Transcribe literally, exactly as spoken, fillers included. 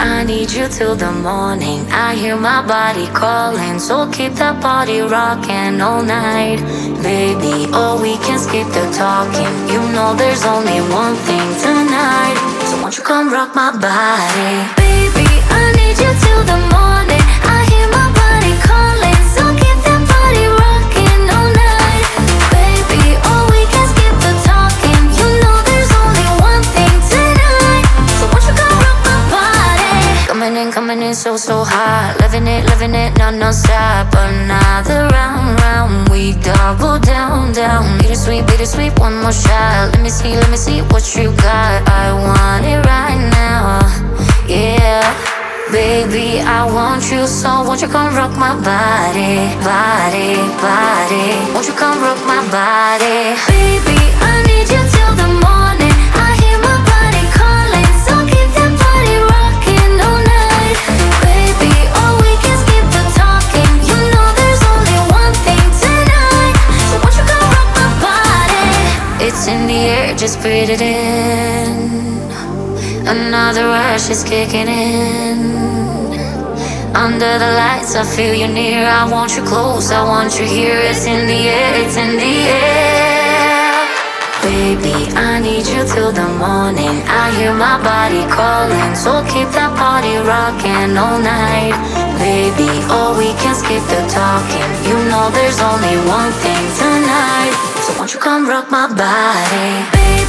I need you till the morning. I hear my body calling, so keep that body rocking all night. Baby, oh, we can skip the talking. You know there's only one thing tonight, so won't you come rock my body? Baby, I need you till the morning. I hear my body calling, so keep that body rocking all night. Baby, oh, we can skip the talking. You know there's only one thing tonight, so won't you come rock my body? Coming in, coming in so, so hot. Loving it, loving it, non, non-stop. Another round, round, we double down, down. Bittersweet, bittersweet, one more shot. Let me see, let me see what you got. I want it right now, yeah. Baby, I want you, so won't you come rock my body, body, body. Won't you come rock my body? Baby, I need you till the morning. I hear my body calling, so keep that body rocking all night. Baby, oh, we can skip the talking. You know there's only one thing tonight, so won't you come rock my body? It's in the air, just breathe it in. Another rush is kicking in. Under the lights, I feel you near. I want you close, I want you here. It's in the air, it's in the air. Baby, I need you till the morning. I hear my body calling, so keep that body rocking all night. Baby, oh, we can skip the talking. You know there's only one thing tonight, so won't you come rock my body? Baby,